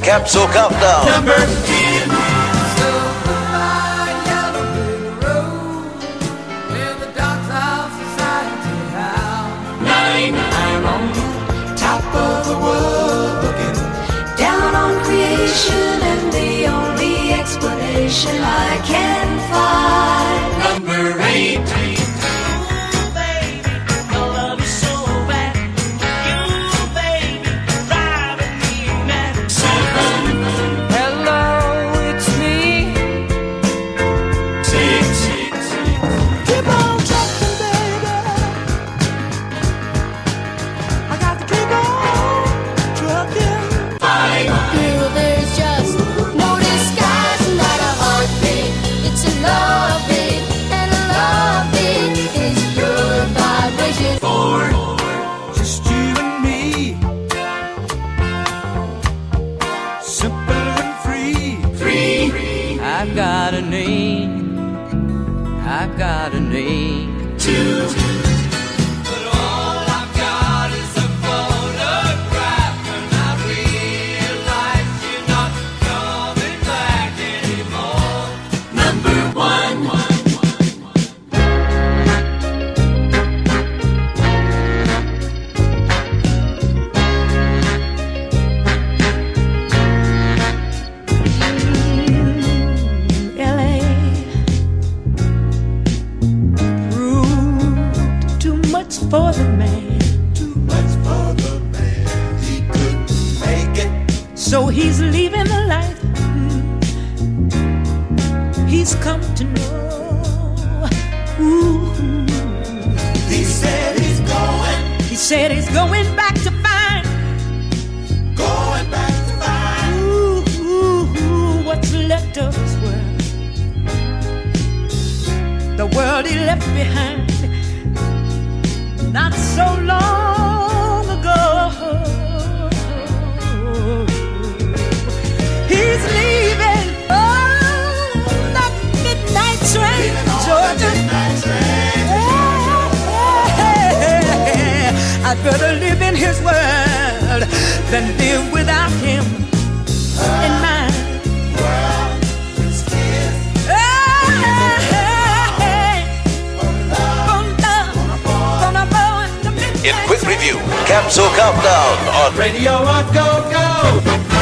Capsule Countdown. Number 10. I'm on top of the world, looking down on creation, and the only explanation I can find. Number 8. I've got a name, I've got a name. 2. But all I've got is a photograph, and I realize you're not coming back anymore. Number 1. For the man, too much for the man, he couldn't make it. So he's leaving the life he's come to know. Ooh. He said he's going back to find, ooh, what's left of his world, the world he left behind not so long ago. He's leaving on that midnight train, Georgia. I'd rather live in his world than live without him in mine. In quick review, Capsule Countdown on Radio Rock Go Go.